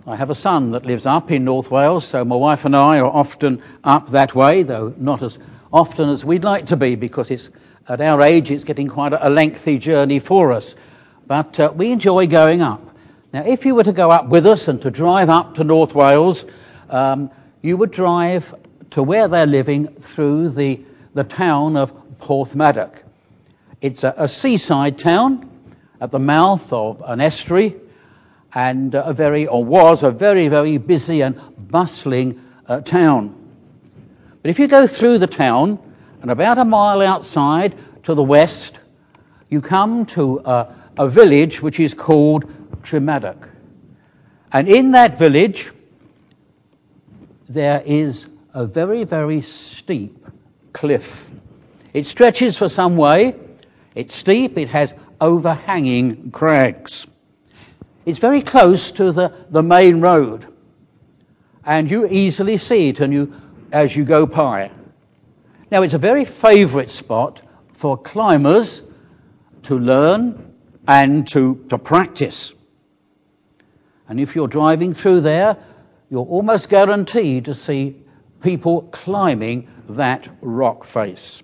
I have a son that lives up in North Wales, so my wife and I are often up that way, though not as often as we'd like to be, because it's at our age it's getting quite a lengthy journey for us. But we enjoy going up. Now, if you were to go up with us and to drive up to North Wales, you would drive to where they're living through the town of Porthmadog. It's a seaside town at the mouth of an estuary, and was a very, very busy and bustling town. But if you go through the town, and about a mile outside to the west, you come to a village which is called Tremadog. And in that village, there is a very, very steep cliff. It stretches for some way. It's steep. It has overhanging crags. It's very close to the main road, and you easily see it as you go by. Now, it's a very favourite spot for climbers to learn and to practice. And if you're driving through there, you're almost guaranteed to see people climbing that rock face.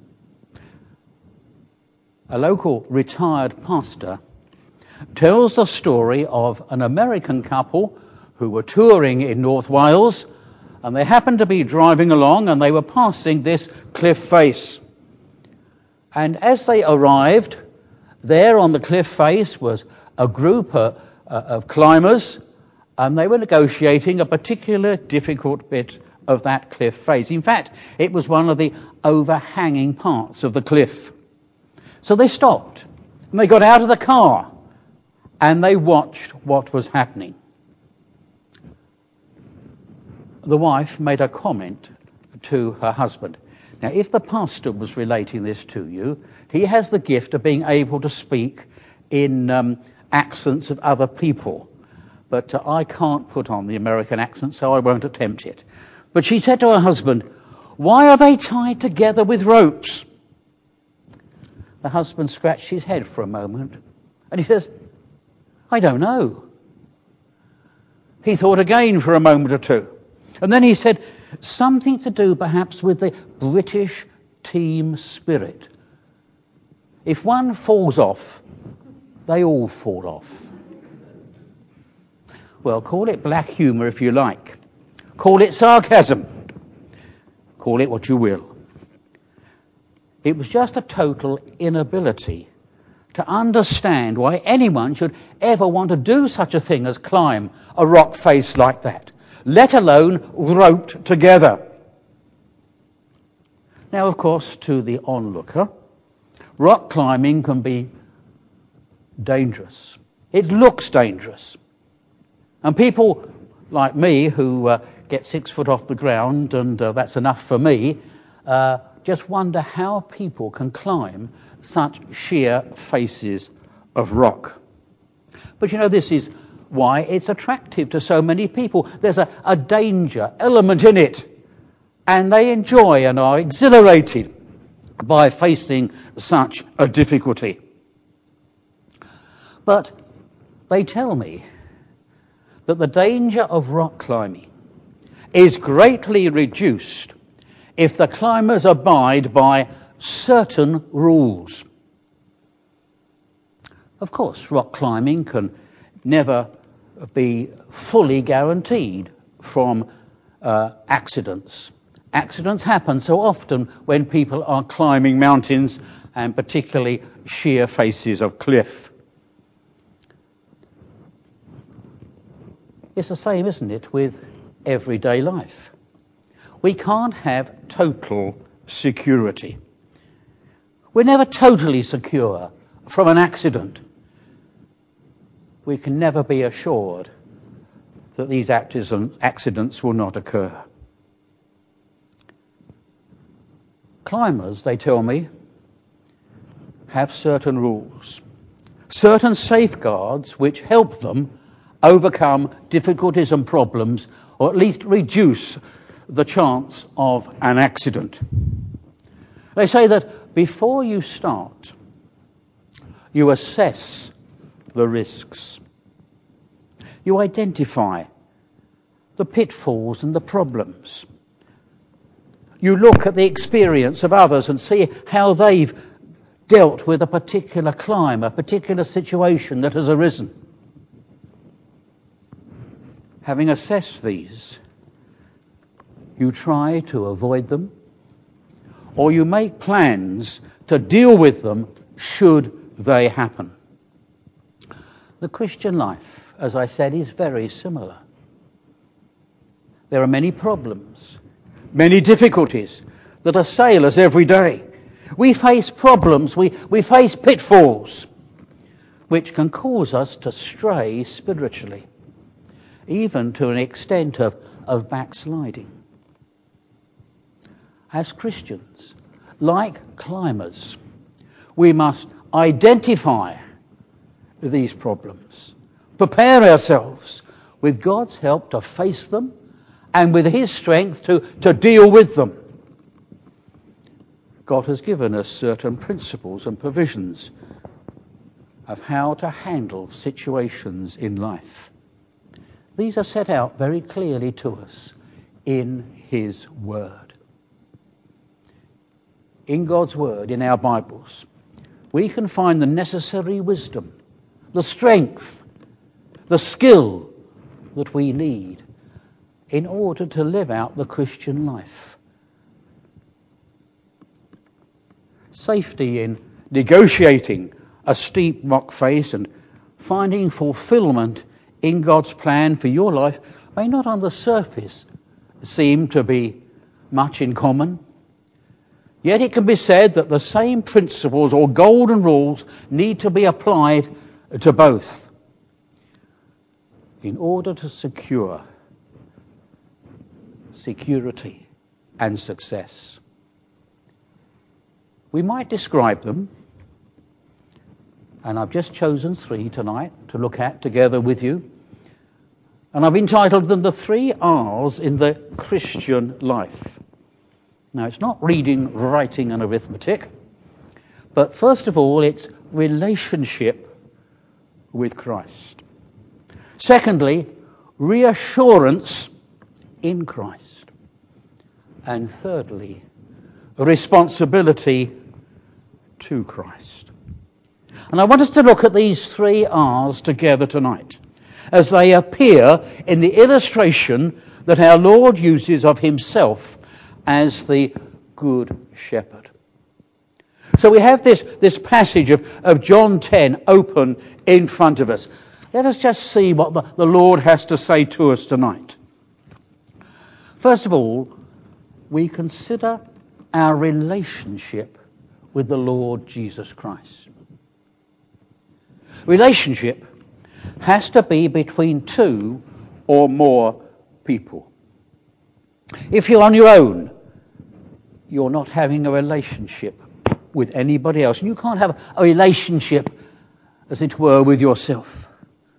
A local retired pastor tells the story of an American couple who were touring in North Wales, and they happened to be driving along and they were passing this cliff face. And as they arrived, there on the cliff face was a group of climbers, and they were negotiating a particular difficult bit of that cliff face. In fact, it was one of the overhanging parts of the cliff. So they stopped, and they got out of the car, and they watched what was happening. The wife made a comment to her husband. Now, if the pastor was relating this to you, he has the gift of being able to speak in accents of other people. But I can't put on the American accent, so I won't attempt it. But she said to her husband, "Why are they tied together with ropes?" The husband scratched his head for a moment, and he says, "I don't know." He thought again for a moment or two, and then he said, "Something to do perhaps with the British team spirit. If one falls off, they all fall off." Well, call it black humour if you like. Call it sarcasm. Call it what you will. It was just a total inability to understand why anyone should ever want to do such a thing as climb a rock face like that, let alone roped together. Now, of course, to the onlooker, rock climbing can be dangerous. It looks dangerous. And people like me who get 6 foot off the ground, and that's enough for me, just wonder how people can climb such sheer faces of rock. But you know, this is why it's attractive to so many people. There's a danger element in it, and they enjoy and are exhilarated by facing such a difficulty. But they tell me that the danger of rock climbing is greatly reduced if the climbers abide by certain rules. Of course, rock climbing can never be fully guaranteed from accidents. Accidents happen so often when people are climbing mountains, and particularly sheer faces of cliff. It's the same, isn't it, with everyday life? We can't have total security. We're never totally secure from an accident. We can never be assured that these accidents will not occur. Climbers, they tell me, have certain rules, certain safeguards which help them overcome difficulties and problems, or at least reduce the chance of an accident. They say that before you start, you assess the risks. You identify the pitfalls and the problems. You look at the experience of others and see how they've dealt with a particular climate, a particular situation that has arisen. Having assessed these, you try to avoid them, or you make plans to deal with them should they happen. The Christian life, as I said, is very similar. There are many problems, many difficulties that assail us every day. We face problems, we face pitfalls, which can cause us to stray spiritually, even to an extent of backsliding. As Christians, like climbers, we must identify these problems, prepare ourselves with God's help to face them, and with His strength to deal with them. God has given us certain principles and provisions of how to handle situations in life. These are set out very clearly to us in His Word. In God's Word, in our Bibles, we can find the necessary wisdom, the strength, the skill that we need in order to live out the Christian life. Safety in negotiating a steep rock face and finding fulfillment in God's plan for your life may not on the surface seem to be much in common. Yet it can be said that the same principles or golden rules need to be applied to both in order to secure security and success. We might describe them, and I've just chosen 3 tonight to look at together with you, and I've entitled them the 3 R's in the Christian life. Now, it's not reading, writing and arithmetic, but first of all, it's relationship with Christ. Secondly, reassurance in Christ. And thirdly, responsibility to Christ. And I want us to look at these 3 R's together tonight as they appear in the illustration that our Lord uses of Himself as the Good Shepherd. So we have this passage of John 10 open in front of us. Let us just see what the Lord has to say to us tonight. First of all, we consider our relationship with the Lord Jesus Christ. Relationship has to be between 2 or more people. If you're on your own, you're not having a relationship with anybody else. You can't have a relationship, as it were, with yourself.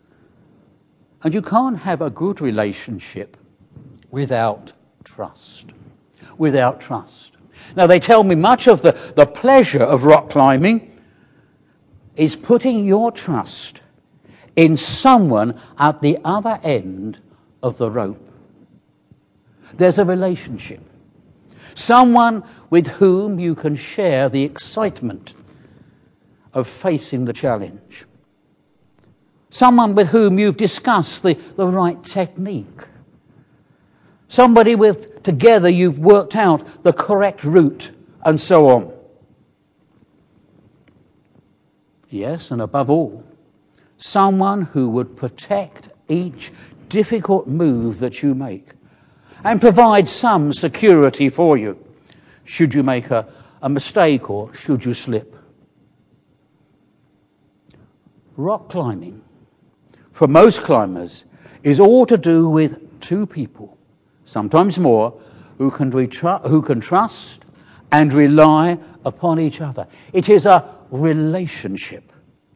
And you can't have a good relationship without trust. Without trust. Now, they tell me much of the pleasure of rock climbing is putting your trust in someone at the other end of the rope. There's a relationship. Someone with whom you can share the excitement of facing the challenge. Someone with whom you've discussed the right technique. Somebody with together you've worked out the correct route and so on. Yes, and above all, someone who would protect each difficult move that you make and provide some security for you should you make a mistake or should you slip. Rock climbing, for most climbers, is all to do with 2 people, sometimes more, who can trust and rely upon each other. It is a relationship.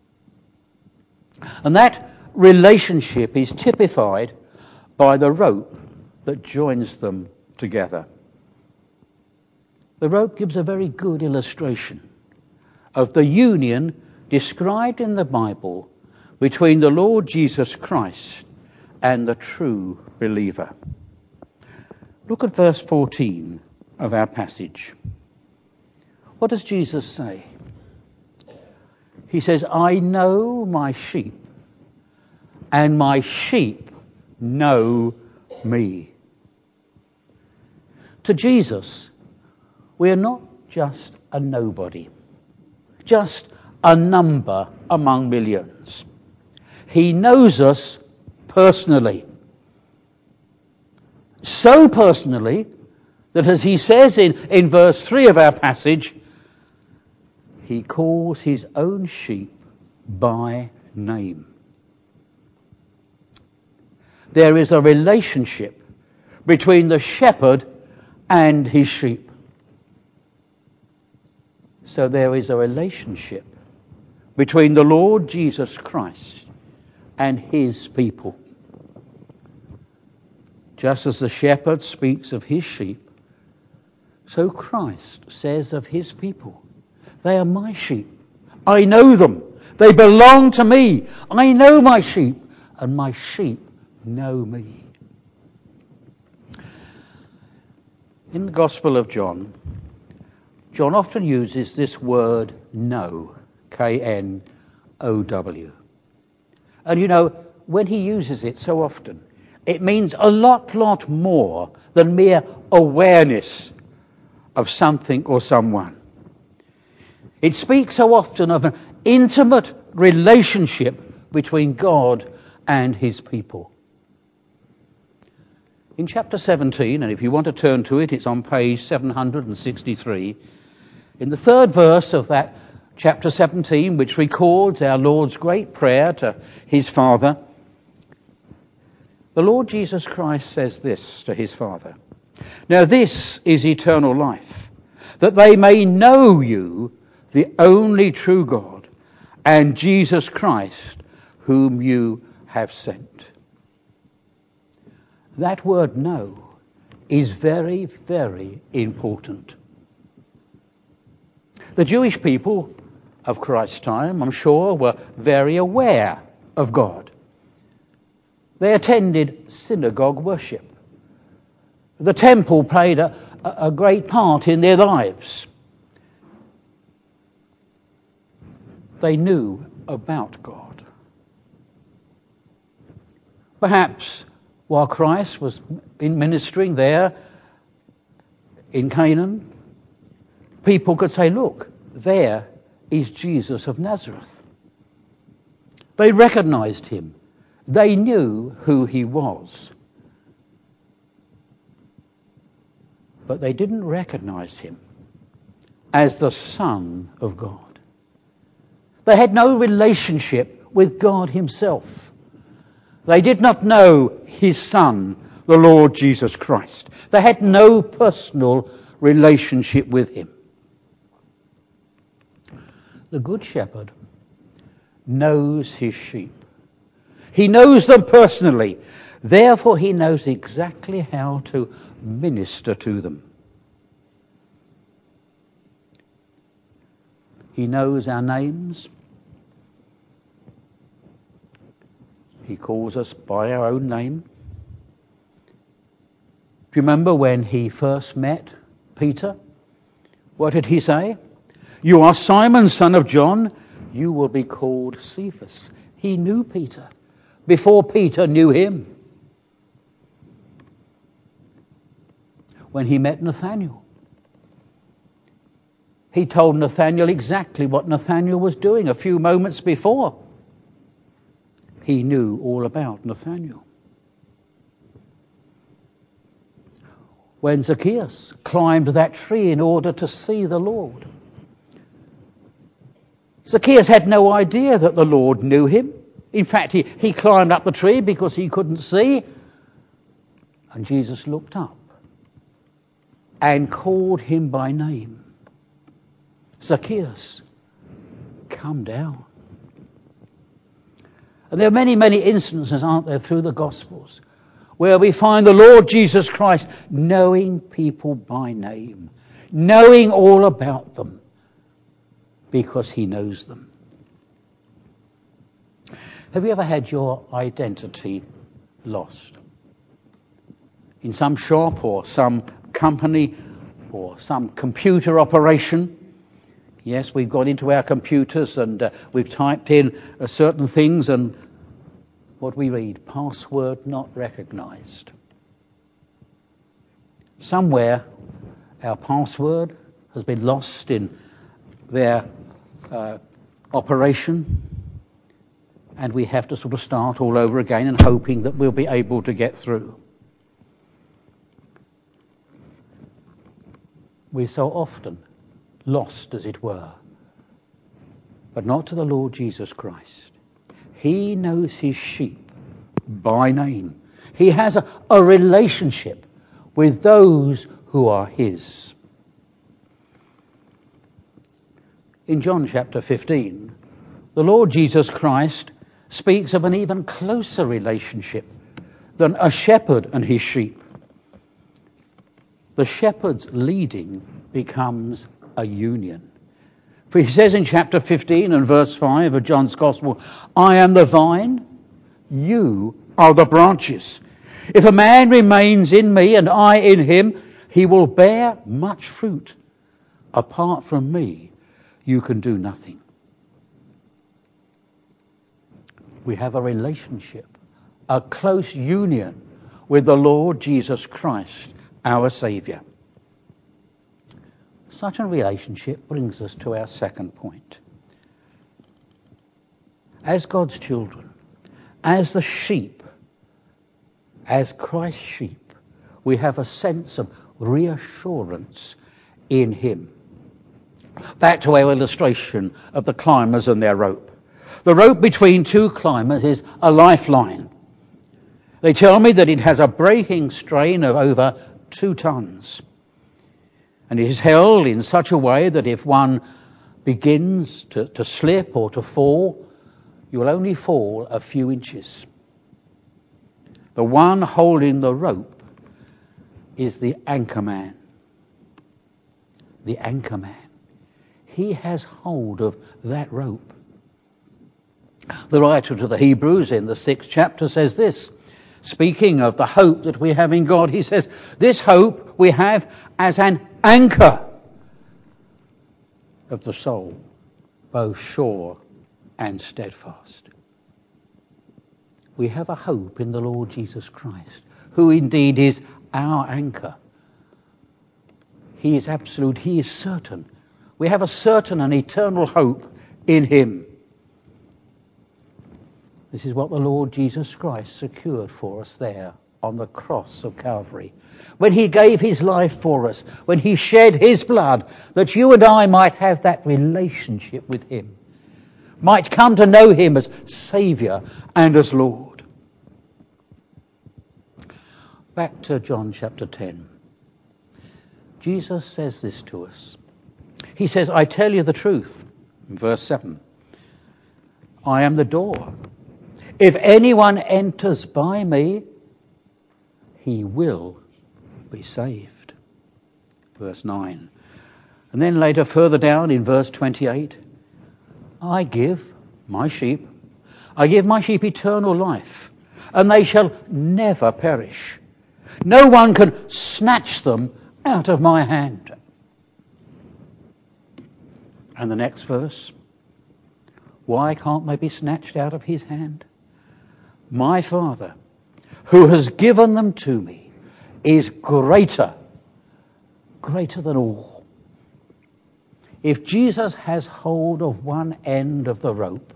And that relationship is typified by the rope that joins them together. The rope gives a very good illustration of the union described in the Bible between the Lord Jesus Christ and the true believer. Look at verse 14 of our passage. What does Jesus say? He says, I know my sheep, and my sheep know me. To Jesus, we're not just a nobody, just a number among millions. He knows us personally. So personally that, as he says in verse 3 of our passage, he calls his own sheep by name. There is a relationship between the shepherd and his sheep. So there is a relationship between the Lord Jesus Christ and his people. Just as the shepherd speaks of his sheep, so Christ says of his people, they are my sheep. I know them. They belong to me. I know my sheep, and my sheep know me. In the Gospel of John, John often uses this word know, K-N-O-W. And you know, when he uses it so often, it means a lot more than mere awareness of something or someone. It speaks so often of an intimate relationship between God and his people. In chapter 17, and if you want to turn to it, it's on page 763, in the third verse of that chapter 17, which records our Lord's great prayer to his Father, the Lord Jesus Christ says this to his Father, Now this is eternal life, that they may know you, the only true God, and Jesus Christ, whom you have sent. That word know is very, very important. The Jewish people of Christ's time, I'm sure, were very aware of God. They attended synagogue worship. The temple played a great part in their lives. They knew about God. Perhaps while Christ was ministering there in Canaan, people could say, look, there is Jesus of Nazareth. They recognized him. They knew who he was. But they didn't recognize him as the Son of God. They had no relationship with God himself. They did not know his Son, the Lord Jesus Christ. They had no personal relationship with him. The Good Shepherd knows his sheep. He knows them personally. Therefore, he knows exactly how to minister to them. He knows our names. He calls us by our own name. Do you remember when he first met Peter? What did he say? You are Simon, son of John. You will be called Cephas. He knew Peter before Peter knew him. When he met Nathanael, he told Nathanael exactly what Nathanael was doing a few moments before. He knew all about Nathanael. When Zacchaeus climbed that tree in order to see the Lord, Zacchaeus had no idea that the Lord knew him. In fact, he climbed up the tree because he couldn't see. And Jesus looked up and called him by name. Zacchaeus, come down. And there are many, many instances, aren't there, through the Gospels, where we find the Lord Jesus Christ knowing people by name, knowing all about them, because he knows them. Have you ever had your identity lost. In some shop or some company or some computer operation, yes, we've got into our computers and we've typed in certain things, and what we read, password not recognized. Somewhere our password has been lost in their operation, and we have to sort of start all over again and hoping that we'll be able to get through. We're so often lost, as it were, but not to the Lord Jesus Christ. He knows his sheep by name. He has a relationship with those who are his. In John chapter 15, the Lord Jesus Christ speaks of an even closer relationship than a shepherd and his sheep. The shepherd's leading becomes a union. For he says in chapter 15 and verse 5 of John's Gospel, I am the vine, you are the branches. If a man remains in me and I in him, he will bear much fruit. Apart from me, you can do nothing. We have a relationship, a close union with the Lord Jesus Christ, our Saviour. Such a relationship brings us to our second point. As God's children, as the sheep, as Christ's sheep, we have a sense of reassurance in him. Back to our illustration of the climbers and their rope. The rope between two climbers is a lifeline. They tell me that it has a breaking strain of over 2 tons. And it is held in such a way that if one begins to slip or to fall, you will only fall a few inches. The one holding the rope is the anchor man. The anchor man. He has hold of that rope. The writer to the Hebrews in the 6th chapter says this, speaking of the hope that we have in God, he says, this hope we have as an anchor of the soul, both sure and steadfast. We have a hope in the Lord Jesus Christ, who indeed is our anchor. He is absolute, he is certain. We have a certain and eternal hope in him. This is what the Lord Jesus Christ secured for us there on the cross of Calvary. When he gave his life for us, when he shed his blood, that you and I might have that relationship with him, might come to know him as Saviour and as Lord. Back to John chapter 10. Jesus says this to us. He says, I tell you the truth, in verse 7. I am the door. If anyone enters by me, he will be saved. Verse 9. And then later, further down in verse 28, I give my sheep eternal life, and they shall never perish. No one can snatch them out of my hand. And the next verse, why can't they be snatched out of his hand? My Father, who has given them to me, is greater than all. If Jesus has hold of one end of the rope,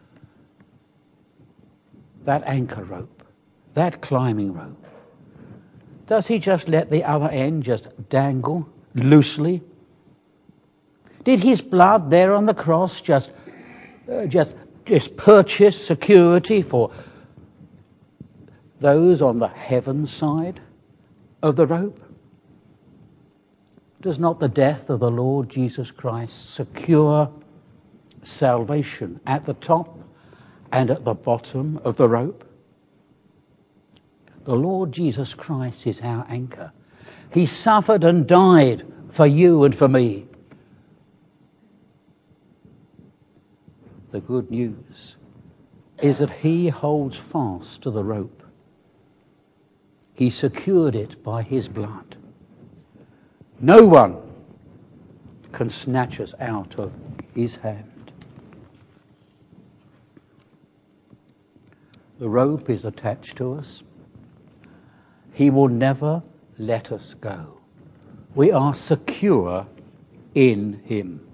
that anchor rope, that climbing rope, does he just let the other end just dangle loosely? Did his blood there on the cross just purchase security for those on the heaven side of the rope? Does not the death of the Lord Jesus Christ secure salvation at the top and at the bottom of the rope? The Lord Jesus Christ is our anchor. He suffered and died for you and for me. The good news is that he holds fast to the rope. He secured it by his blood. No one can snatch us out of his hand. The rope is attached to us. He will never let us go. We are secure in him.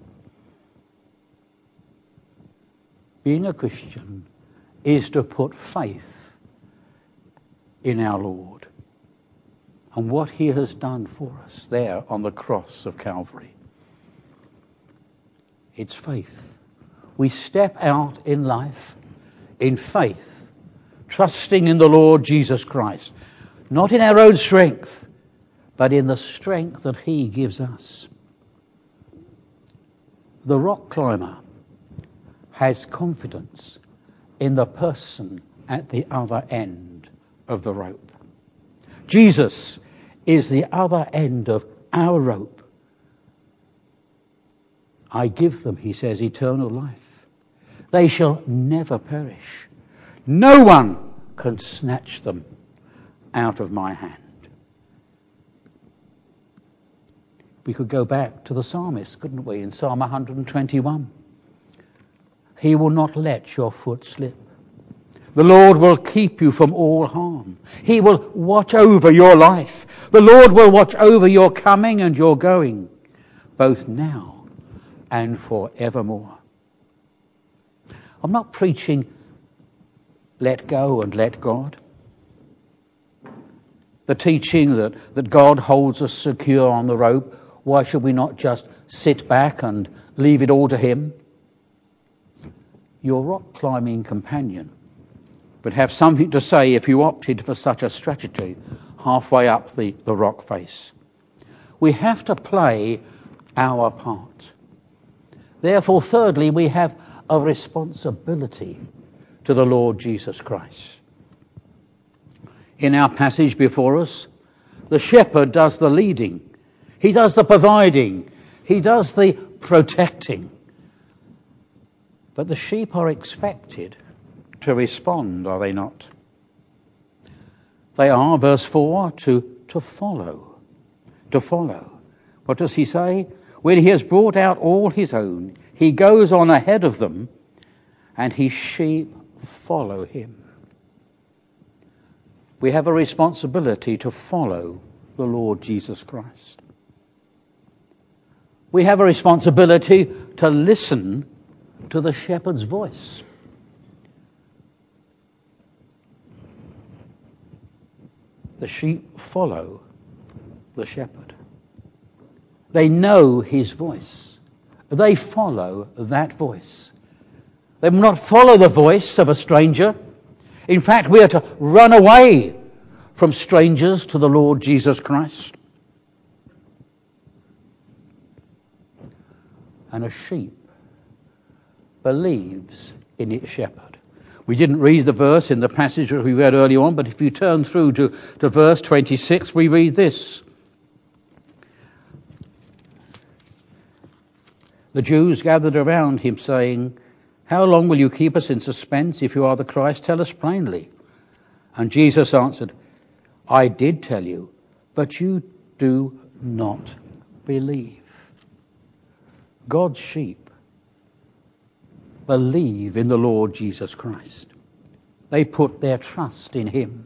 Being a Christian is to put faith in our Lord and what he has done for us there on the cross of Calvary. It's faith. We step out in life in faith, trusting in the Lord Jesus Christ, not in our own strength, but in the strength that he gives us. The rock climber has confidence in the person at the other end of the rope. Jesus is the other end of our rope. I give them, he says, eternal life. They shall never perish. No one can snatch them out of my hand. We could go back to the psalmist, couldn't we, in Psalm 121. He will not let your foot slip. The Lord will keep you from all harm. He will watch over your life. The Lord will watch over your coming and your going, both now and forevermore. I'm not preaching let go and let God. The teaching that God holds us secure on the rope, why should we not just sit back and leave it all to him? Your rock climbing companion would have something to say if you opted for such a strategy halfway up the rock face. We have to play our part. Therefore, thirdly, we have a responsibility to the Lord Jesus Christ. In our passage before us, the shepherd does the leading. He does the providing. He does the protecting. But the sheep are expected to respond, are they not? They are, verse 4, to follow. To follow. What does he say? When he has brought out all his own, he goes on ahead of them, and his sheep follow him. We have a responsibility to follow the Lord Jesus Christ. We have a responsibility to listen to the shepherd's voice. The sheep follow the shepherd. They know his voice. They follow that voice. They will not follow the voice of a stranger. In fact, we are to run away from strangers to the Lord Jesus Christ. And a sheep believes in its shepherd. We didn't read the verse in the passage that we read earlier on, but if you turn through to verse 26, we read this. The Jews gathered around him, saying, "How long will you keep us in suspense? If you are the Christ, tell us plainly." And Jesus answered, "I did tell you, but you do not believe." God's sheep believe in the Lord Jesus Christ. They put their trust in him.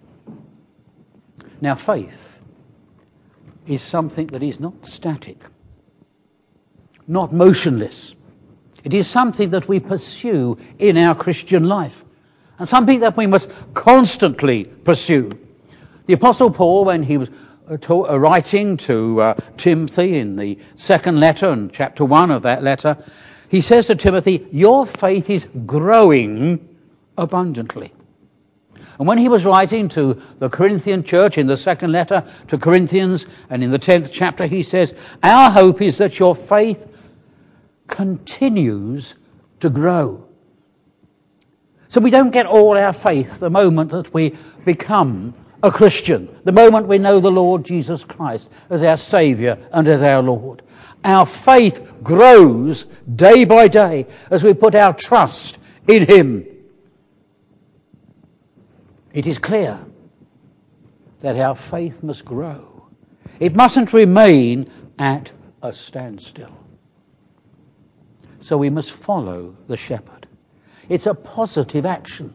Now, faith is something that is not static, not motionless. It is something that we pursue in our Christian life, and something that we must constantly pursue. The Apostle Paul, when he was writing to Timothy in the second letter, and chapter 1 of that letter, he says to Timothy, "Your faith is growing abundantly." And when he was writing to the Corinthian church in the second letter to Corinthians, and in the 10th chapter, he says, "Our hope is that your faith continues to grow." So we don't get all our faith the moment that we become a Christian, the moment we know the Lord Jesus Christ as our Saviour and as our Lord. Our faith grows day by day as we put our trust in him. It is clear that our faith must grow. It mustn't remain at a standstill. So we must follow the shepherd. It's a positive action.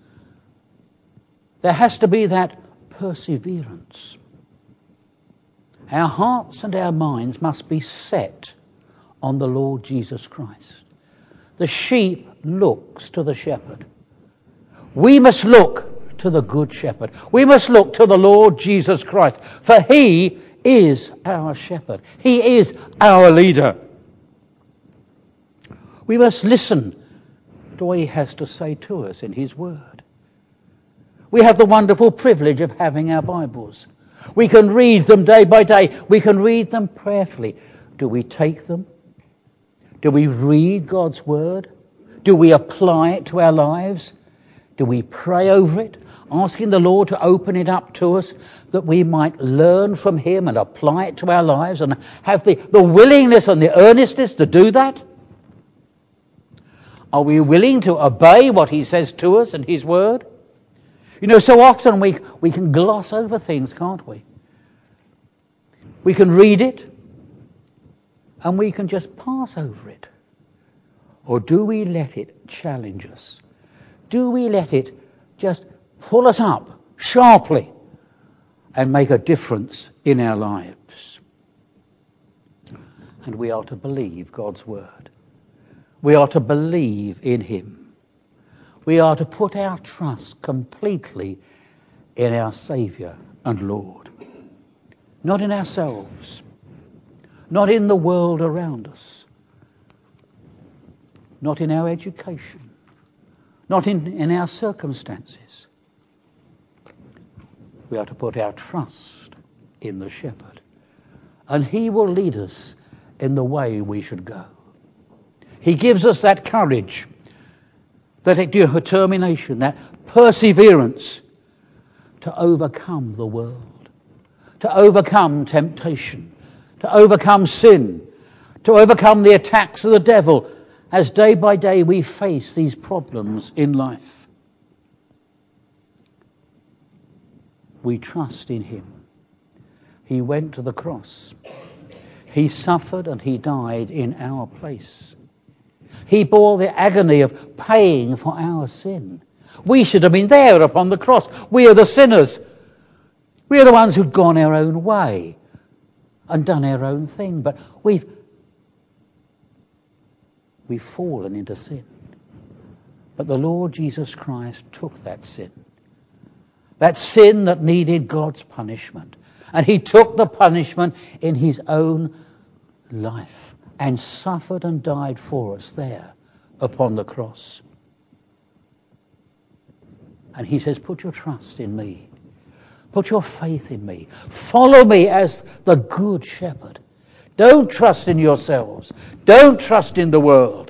There has to be that perseverance. Our hearts and our minds must be set on the Lord Jesus Christ. The sheep looks to the shepherd. We must look to the good shepherd. We must look to the Lord Jesus Christ, for he is our shepherd. He is our leader. We must listen to what he has to say to us in his word. We have the wonderful privilege of having our Bibles. We can read them day by day. We can read them prayerfully. Do we take them? Do we read God's word? Do we apply it to our lives? Do we pray over it, asking the Lord to open it up to us that we might learn from him and apply it to our lives and have the willingness and the earnestness to do that? Are we willing to obey what he says to us in his word? You know, so often we can gloss over things, can't we? We can read it and we can just pass over it. Or do we let it challenge us? Do we let it just pull us up sharply and make a difference in our lives? And we are to believe God's word. We are to believe in him. We are to put our trust completely in our Saviour and Lord. Not in ourselves. Not in the world around us. Not in our education. Not in our circumstances. We are to put our trust in the shepherd. And he will lead us in the way we should go. He gives us that courage, that determination, that perseverance to overcome the world, to overcome temptation, to overcome sin, to overcome the attacks of the devil as day by day we face these problems in life. We trust in him. He went to the cross. He suffered and he died in our place. He bore the agony of paying for our sin. We should have been there upon the cross. We are the sinners. We are the ones who've gone our own way and done our own thing. But we've fallen into sin. But the Lord Jesus Christ took that sin that needed God's punishment. And he took the punishment in his own life and suffered and died for us there upon the cross. And he says, put your trust in me. Put your faith in me. Follow me as the good shepherd. Don't trust in yourselves. Don't trust in the world.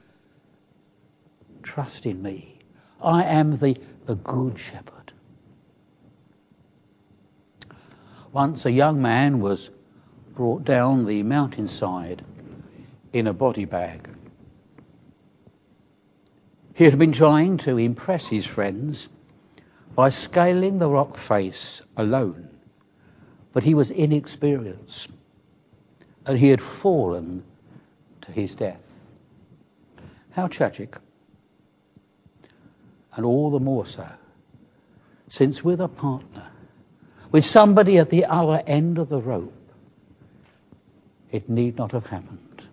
Trust in me. I am the good shepherd. Once a young man was brought down the mountainside in a body bag. He had been trying to impress his friends by scaling the rock face alone, but he was inexperienced and he had fallen to his death. How tragic. And all the more so, since with a partner, with somebody at the other end of the rope, it need not have happened.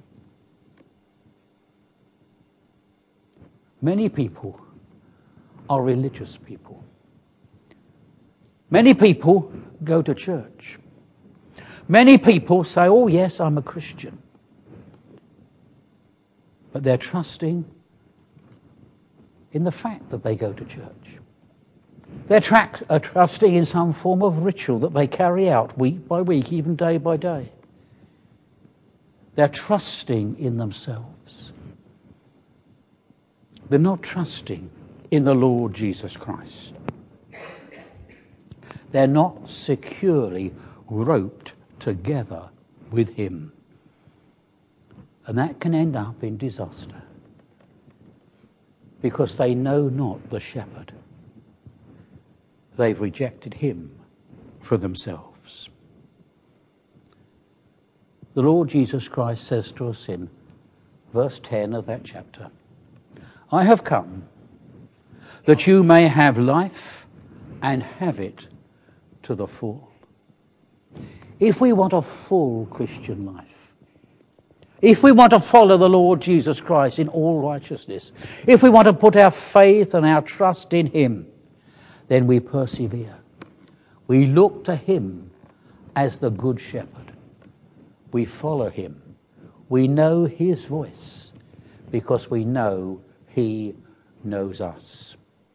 Many people are religious people. Many people go to church. Many people say, oh yes, I'm a Christian. But they're trusting in the fact that they go to church. They're trusting in some form of ritual that they carry out week by week, even day by day. They're trusting in themselves. They're not trusting in the Lord Jesus Christ. They're not securely roped together with him. And that can end up in disaster. Because they know not the shepherd. They've rejected him for themselves. The Lord Jesus Christ says to us in verse 10 of that chapter, I have come that you may have life and have it to the full. If we want a full Christian life, if we want to follow the Lord Jesus Christ in all righteousness, if we want to put our faith and our trust in him, then we persevere. We look to him as the good shepherd. We follow him. We know his voice because we know he knows us.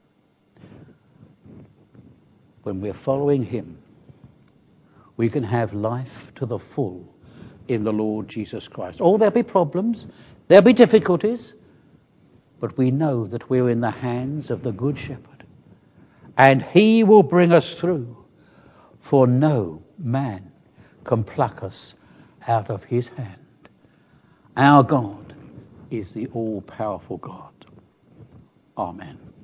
When we're following him, we can have life to the full in the Lord Jesus Christ. Oh, there'll be problems, there'll be difficulties, but we know that we're in the hands of the Good Shepherd, and he will bring us through, for no man can pluck us out of his hand. Our God is the all-powerful God. Amen.